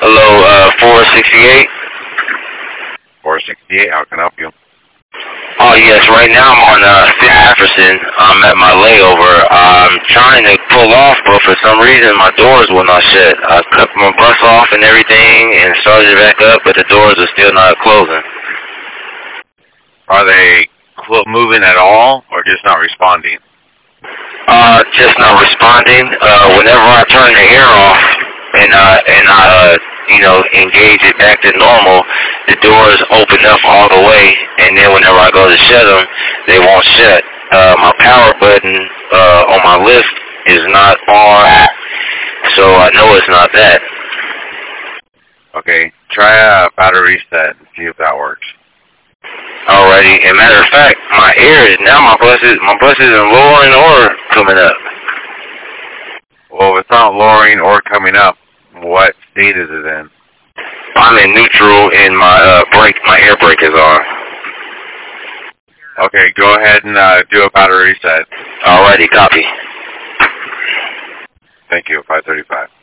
Hello, 468? 468, how can I help you? Oh, yes, right now I'm on 5th Jefferson. I'm at my layover. I'm trying to pull off, but for some reason my doors will not shut. I cut my bus off and everything and started it back up, but the doors are still not closing. Are they moving at all, or just not responding? Just not responding. Whenever I turn the air off and I engage it back to normal, the doors open up all the way, and then whenever I go to shut them, they won't shut. My power button on my lift is not on, so I know it's not that. Okay, try a battery reset and see if that works. Alrighty, and matter of fact, my bus isn't lowering or coming up. Well, if it's not lowering or coming up, what state is it in? I'm in neutral and my air brake is on. Okay, go ahead and do a battery reset. Alrighty, copy. Thank you, 535.